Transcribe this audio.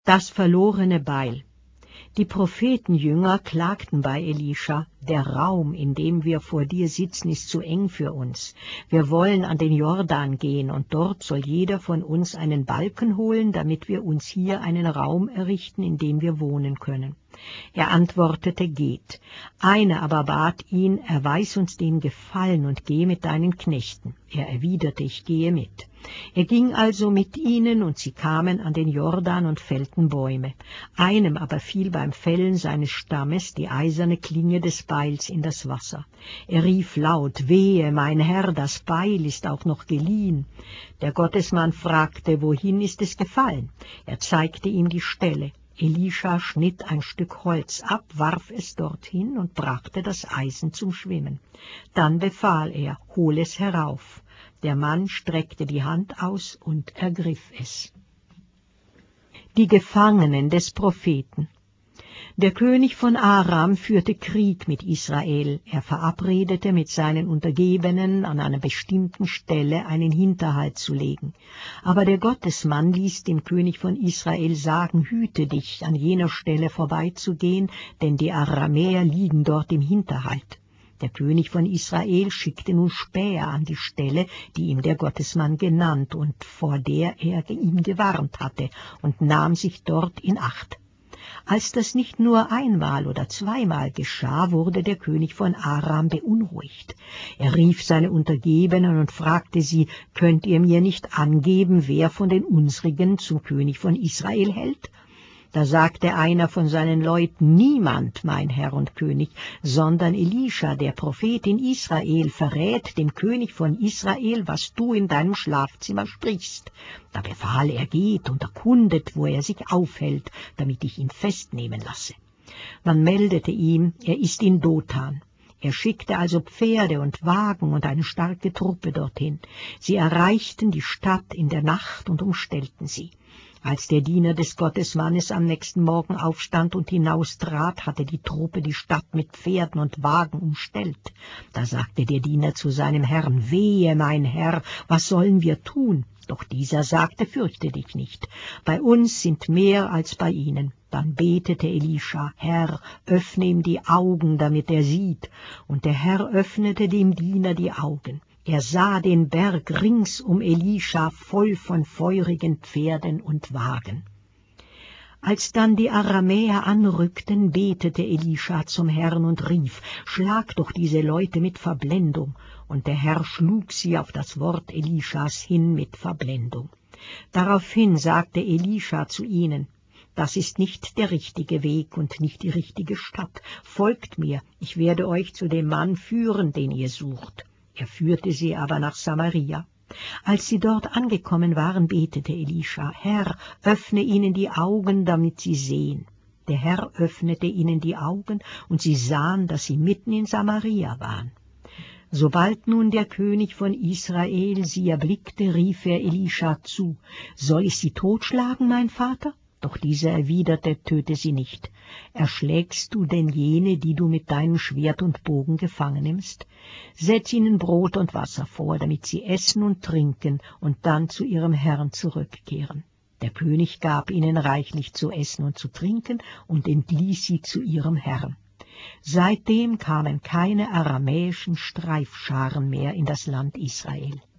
Das verlorene Beil. Die Prophetenjünger klagten bei Elisha: Der Raum, in dem wir vor dir sitzen, ist zu eng für uns. Wir wollen an den Jordan gehen, und dort soll jeder von uns einen Balken holen, damit wir uns hier einen Raum errichten, in dem wir wohnen können. Er antwortete: Geht. Einer aber bat ihn: Erweis uns den Gefallen und geh mit deinen Knechten. Er erwiderte: Ich gehe mit. Er ging also mit ihnen, und sie kamen an den Jordan und fällten Bäume. Einem aber fiel beim Fällen seines Stammes die eiserne Klinge des Beils in das Wasser. Er rief laut: Wehe, mein Herr, das Beil ist auch noch geliehen. Der Gottesmann fragte: Wohin ist es gefallen? Er zeigte ihm die Stelle. Elisha schnitt ein Stück Holz ab, warf es dorthin und brachte das Eisen zum Schwimmen. Dann befahl er: Hol es herauf. Der Mann streckte die Hand aus und ergriff es. Die Gefangenen des Propheten. Der König von Aram führte Krieg mit Israel. Er verabredete mit seinen Untergebenen, an einer bestimmten Stelle einen Hinterhalt zu legen. Aber der Gottesmann ließ dem König von Israel sagen: Hüte dich, an jener Stelle vorbeizugehen, denn die Aramäer liegen dort im Hinterhalt. Der König von Israel schickte nun Späher an die Stelle, die ihm der Gottesmann genannt und vor der er ihn gewarnt hatte, und nahm sich dort in Acht. Als das nicht nur einmal oder zweimal geschah, wurde der König von Aram beunruhigt. Er rief seine Untergebenen und fragte sie: Könnt ihr mir nicht angeben, wer von den unsrigen zum König von Israel hält? Da sagte einer von seinen Leuten: Niemand, mein Herr und König, sondern Elisha, der Prophet in Israel, verrät dem König von Israel, was du in deinem Schlafzimmer sprichst. Da befahl er: Geht und erkundet, wo er sich aufhält, damit ich ihn festnehmen lasse. Man meldete ihm, er ist in Dothan. Er schickte also Pferde und Wagen und eine starke Truppe dorthin. Sie erreichten die Stadt in der Nacht und umstellten sie. Als der Diener des Gottesmannes am nächsten Morgen aufstand und hinaustrat, hatte die Truppe die Stadt mit Pferden und Wagen umstellt. Da sagte der Diener zu seinem Herrn: Wehe, mein Herr, was sollen wir tun? Doch dieser sagte: Fürchte dich nicht, bei uns sind mehr als bei ihnen. Dann betete Elisha: Herr, öffne ihm die Augen, damit er sieht. Und der Herr öffnete dem Diener die Augen. Er sah den Berg rings um Elisha voll von feurigen Pferden und Wagen. Als dann die Aramäer anrückten, betete Elisha zum Herrn und rief: Schlag doch diese Leute mit Verblendung. Und der Herr schlug sie auf das Wort Elishas hin mit Verblendung. Daraufhin sagte Elisha zu ihnen: Das ist nicht der richtige Weg und nicht die richtige Stadt. Folgt mir, ich werde euch zu dem Mann führen, den ihr sucht. Er führte sie aber nach Samaria. Als sie dort angekommen waren, betete Elisha: Herr, öffne ihnen die Augen, damit sie sehen. Der Herr öffnete ihnen die Augen, und sie sahen, dass sie mitten in Samaria waren. Sobald nun der König von Israel sie erblickte, rief er Elisha zu: Soll ich sie totschlagen, mein Vater? Doch dieser erwiderte: Töte sie nicht. Erschlägst du denn jene, die du mit deinem Schwert und Bogen gefangen nimmst? Setz ihnen Brot und Wasser vor, damit sie essen und trinken und dann zu ihrem Herrn zurückkehren. Der König gab ihnen reichlich zu essen und zu trinken und entließ sie zu ihrem Herrn. Seitdem kamen keine aramäischen Streifscharen mehr in das Land Israel.